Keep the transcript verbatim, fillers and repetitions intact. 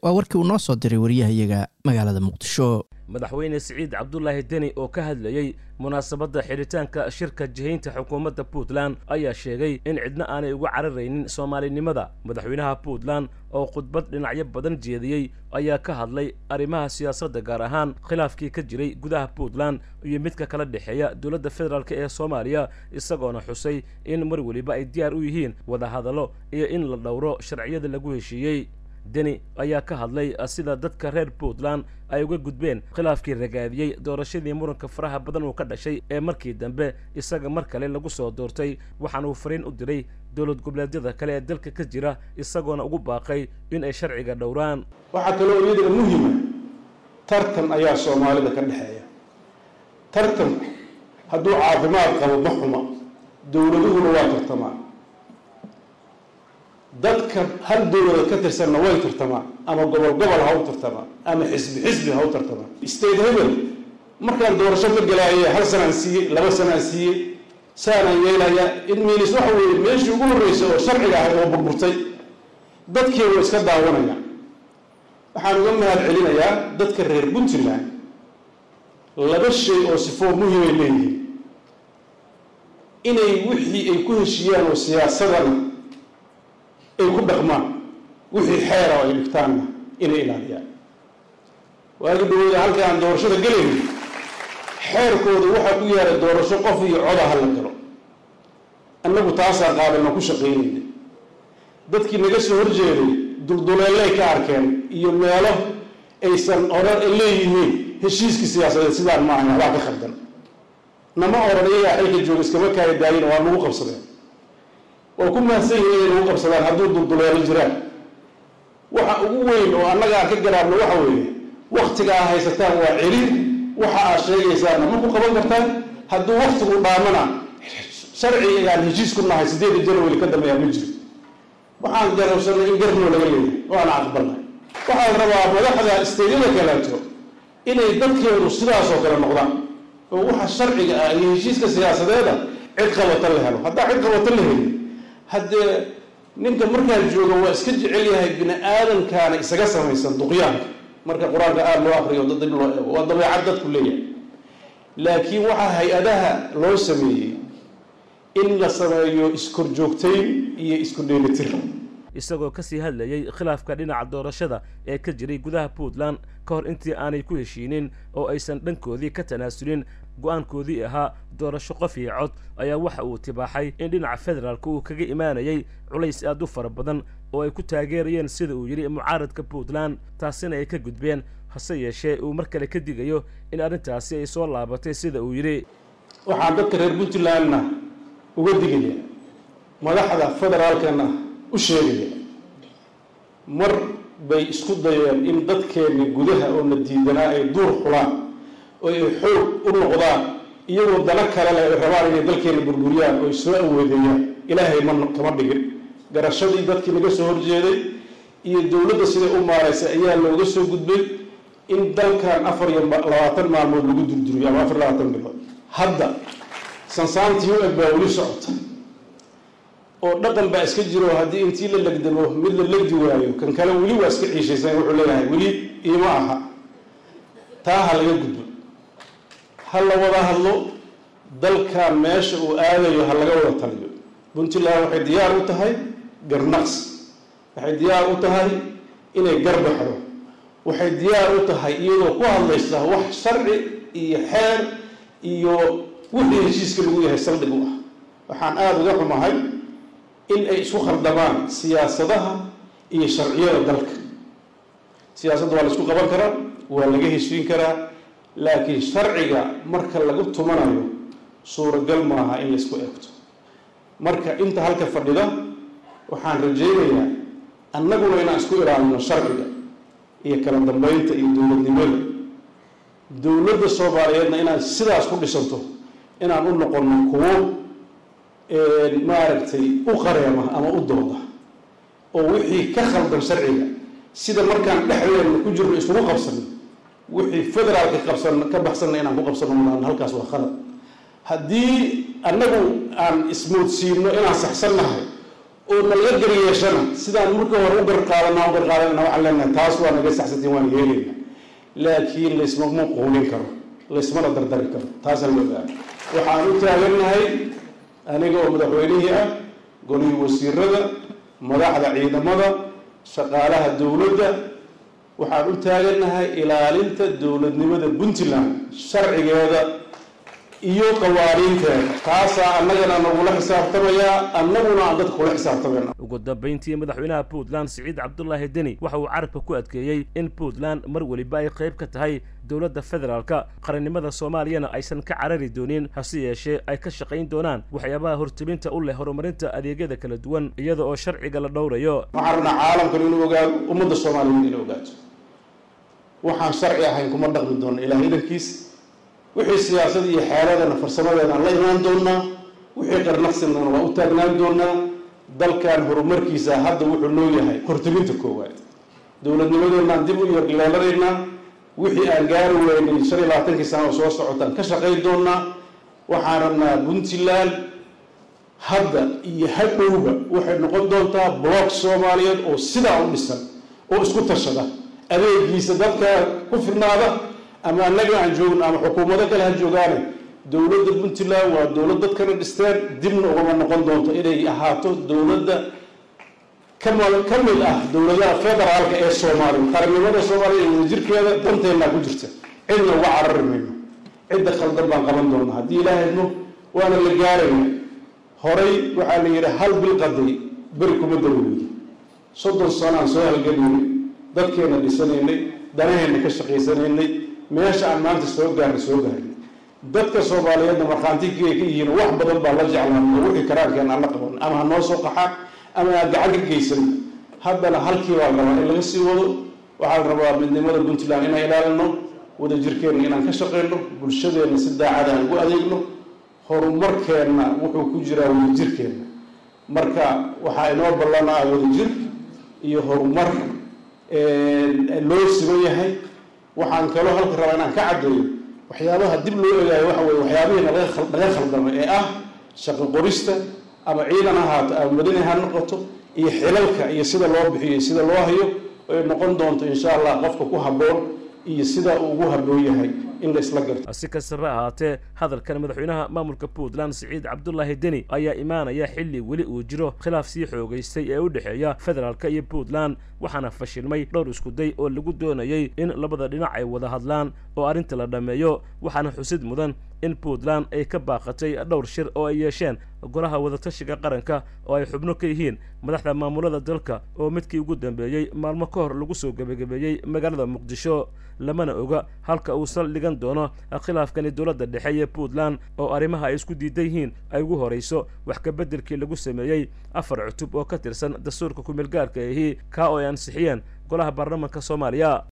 waa warkii uu noo soo diray wariyahayaga magaalada Muqdisho. madaxweyne Siciid Cabdullaahi Deni oo ka hadlayay munaasabadda xiritaanka shirka jihaynta xukuumadda Puntland ayaa sheegay in cidna aanay uga cararaynin Soomaalinimada. madaxweynaha Puntland oo khudbad dhinacyo badan jeediyay ayaa ka hadlay arrimaha siyaasadda gaar ahaan khilaafkii ka jiray gudaha Puntland iyo midka kala dhaxeeya dowladda federaalka ee Soomaaliya, isagoona xusay in mar waliba ay diyaar u yihiin wada hadallo iyo in la dhowro sharciyada lagu heshiiyey. Deni ayaa ka hadlay sida dadka reer Puntland ay uga gudbeen khilaafkii ragaadiyay doorashadii muranka faraha badan uu ka dhashay ee markii dambe isaga mar kale lagu soo doortay, waxaana uu fariin u diray dowlad goboleedyada kale ee dalka ka jira isagoona ugu baaqay in ay sharciga dhowraan. waxa kale oo iyadana muhiim ah tartan ayaa Soomaalida ka dhaxeeya. tartan hadduu caafimaad qabo ma xuma, dowladuhuna waa tartamaan. dadka hal dowlad ka tirsanna way tartamaan, ama gobol gobol ha u tartamaan, ama xisbi xisbi ha u tartamaan. state level markaan doorasho ma galaayay hal sanaan siiyey, laba sanaan siiyey, saanaan yeelaya in miilis waxa weeye meeshii ugu horreysay oo sharciga ahayd oo burburtay dadkii way iska daawanayaan. waxaan uga mahad celinayaa dadka reer Puntland laba shay oo sifo muhiim ay leeyihiin: inay wixii ay ku heshiiyaan oo siyaasadana ay ku dhaqmaan, wixii xeer ah ay dhigtaanna inay ilaaliyaan. waagi dhaweyda halkaan doorashada galayay xeerkooda waxaa ku yaala doorasho qof iyo cod ah la galo. annagu taasaa qaadanna ku shaqaynayna. dadkii naga soo horjeeday dulduleelay ka arkeen iyo meelo aysan oran leeyihiin heshiiskii siyaasadeed sidaan ma ahayn, waxbaa ka khaldan. nama oran iyagaa xilka jooga iskama kaaya daayina waa nagu qabsadeen. oo ku mahadsan yihiin inay ugu qabsadaan hadduu dulduleelo jiraan. waxa ugu weyn oo annaga aan ka garaabno waxa weeye waktiga aad haysataan waa celin, waxa aad sheegaysaanna ma ku qaban kartaan. hadduu waktigu dhaamana sharciga aan heshiis ku nahay sideeda Janawari ka dambeeya ma jiro. waxaan garowsanay in garnoo laga leeyahay oo aan aqbalnay. waxaan rabaa madaxda isteedada kaleeto inay dadkeedu sidaas oo kale noqdaan oo waxa sharciga ah iyo heshiiska siyaasadeeda cid qabata la helo. haddaa cid qabata la helin haddee ninka markaa jooga waa iska jecel yahay bini aadamkaana isaga samaysan duqyaanka. marka qur-aanka aad loo akriyo dad dib loo eego waa dabeecad dadku leeyahay. laakiin waxaa hay-adaha loo sameeyey in la sameeyo iskor joogtayn iyo isku dheelitir. isagoo ka sii hadlayay khilaafka dhinaca doorashada ee ka jiray gudaha Puntland ka hor intii aanay ku heshiinin oo aysan dhankoodii ka tanaasulin go'aankoodii ahaa doorasho qof iyo cod, ayaa waxa uu tibaaxay in dhinaca federaalka uu kaga imaanayay culays aad u fara badan oo ay ku taageerayeen sida uu yiri mucaaradka Puntland, taasina ay ka gudbeen. hase yeeshee uu mar kale ka digayo in arrintaasi ay soo laabatay sida uu yiri. waxaan dadka reer Puntlandna uga digaya madaxda federaalkana u sheegaya mar bay isku dayeen in dadkeena gudaha oo la diidanaa ay duur xulaan oo ay xoog u noqdaan iyagoo dana kale leh ay rabaan inay dalkeena burburiyaan oo soo awoodayaan. ilaahay ma kama dhigin. garashadii dadkii naga soo horjeeday iyo dowladda sida u maaraysa ayaa looga soo gudbay in dalkan afar iyo labaatan maalmood lagu durduriyo ama afar labaatan bilood. hadda sansaantii u eg baa weli socota oo dhaqan baa iska jiro. haddii intii la legdamo mid la legdi waayo kan kale weli waa iska ciishaysan. wuxuu leeyahay weli iima aha. taa ha laga gudbo, ha la wada hadlo. dalkan meesha uu aadayo ha laga wada taliyo. Puntland waxay diyaar u tahay garnaqs, waxay diyaar u tahay inay garbaxdo, waxay diyaar u tahay iyadoo ku hadlaysa wax sharci iyo xeer iyo wixii heshiiska lagu yahay saldhig u ah. waxaan aada uga xumahay in ay isku khaldamaan siyaasadaha iyo sharciyada dalka. siyaasadda waa la isku qaban karaa, waa laga heshiin karaa, laakiin sharciga marka lagu tumanayo suuragal maaha in la isku eegto. marka inta halka fadhida waxaan rajaynayaa annaguna inaan isku ilaalino sharciga iyo kala dambeynta iyo dowladnimada. dowladda Soomaaliyeedna inaan sidaas ku dhisanto inaan u noqono kuwo maaragtay u qareema ama u dooda oo wixii ka khaldan sharciga sida markaan dhexdeena ku jirno isugu qabsano wixii federaalka qabsan ka baxsanna inaan ku qabsano halkaas waa khalad. haddii annagu aan ismoodsiino inaan saxsannahay oo nalaga garyeeshana sidaan marka hore u garqaadanaa u garqaadanana waxaan leenahay taas waa naga saxsantiin waan yeelayna laakiin laysma quulin karo laysmana dardari karo taasaan loo baahan waxaan u taagannahay aniga oo madaxweynihii ah golihii wasiirada madaxda ciidamada shaqaalaha dowladda waxaan u taagannahay ilaalinta dowladnimada puntland sharcigeeda iyo qawaaniinteeda taasaa annagana nagula xisaabtamayaa annaguna aan dadka kula xisaabtamayna ugu dambayntii madaxweynaha puntland siciid cabdullaahi deni waxa uu carabka ku adkeeyey in puntland mar weliba ay qayb ka tahay dowladda federaalka qarannimada soomaaliyana aysan ka carari doonin hase yeeshee ay ka shaqayn doonaan waxyaabaha hortebinta u leh horumarinta adeegyada kala duwan iyada oo sharciga la dhowrayo waxaan rabnaa caalamkan inuu ogaado ummadda soomaaliyeed inay ogaato waxaan sharci ahayn kuma dhaqmi doona ilaahay idankiis wixii siyaasad iyo xeeladana farsamadeedaan la imaan doonaa wixii qarnaqsinana waa u taagnaan doonaa dalkan horumarkiisa hadda wuxuu noo yahay hortebinta koowaad dowladnimadeennaan dib u yarleelanaynaa wixii aan gaari weynay shan iyo labaatankii sana oo soo socotaan ka shaqayn doonaa waxaan rabnaa puntland hadda iyo hadhowba waxay noqon doontaa block soomaaliyeed oo sidaa u dhisan oo isku tashada adeegiisa dadka ku filnaada ama annaga aan joogno ama xukuumado kale ha joogaane dowladda puntland waa dowlad dadkana dhisteen dibna ugama noqon doonto inay ahaato dowladda kama ka mid ah dowladaha federaalka ee soomaaliya qarannimada soomaaliya iyo wadajirkeeda danteennaa ku jirta cidna uga carari mayno cidda khaldan baan qaban doonaa haddii ilaahayno waana la gaaraya horay waxaa la yidhi hal bil qaday beri kuma daweyey soddon sano aan soo halgelinay dadkeena dhisanaynay danaheenna ka shaqaysanaynay meesha aan maanta soo gaarnay soo gaarnay dadka soomaaliyeedna markhaantigii ay ka yihiin wax badan baa la jeclaan oo wixii karaankeena aan la qaban ama ha noo soo qaxaan ama aan gacan ka geysan haddana halkii baa la rabaa in laga sii wado waxaa la rabaa midnimada puntland inaan ilaalino wadajirkeenna inaan ka shaqayno bulshadeenna si daacada aan ugu adeegno horumarkeenna wuxuu ku jiraa wadajirkeenna marka waxaa inoo ballanaa wadajir iyo horumar loo siman yahay waxaan kaloo halka rabaa inaan ka caddeeyo waxyaabaha dib loo egaayo waxa weye waxyaabihii naga khaldamay ee ah shaqo qorista ama ciidan ahaato ama madani ha noqoto iyo xilalka iyo sida loo bixiyo iyo sida loo hayo ay noqon doonto insha allah qofka ku habboon iyo sida uu ugu habboon yahay in la isla garto si kastaba ahaatee hadalkan madaxweynaha maamulka puntland siciid cabdullaahi deni ayaa imaanaya xilli weli uu jiro khilaaf sii xoogaystay ee u dhexeeya federaalka iyo puntland waxaana fashilmay dhowr iskuday oo lagu doonayay in labada dhinac ay wada hadlaan oo arrinta la dhammeeyo waxaana xusid mudan in puntland ay ka baaqatay dhowr shir oo ay yeesheen golaha wadatashiga qaranka oo ay xubno ka yihiin madaxda maamulada dalka oo midkii ugu dambeeyey maalmo ka hor lagu soo gebagabeeyey magaalada muqdisho lamana oga halka uu saldhigan doono khilaafkani dowladda dhexe ee puntland oo arrimaha ay isku diidan yihiin ay ugu horayso wax ka beddelkii lagu sameeyey afar cutub oo ka tirsan dastuurka ku-meelgaarka ahi kaa oo ay ansixiyeen golaha baarlamaanka soomaaliya